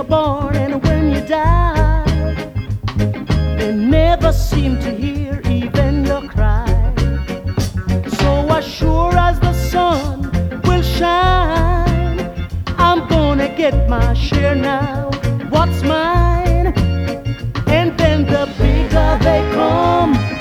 born and when you die, they never seem to hear even your cry. So as sure as the sun will shine, I'm gonna get my share now. What's mine? And then the bigger they come,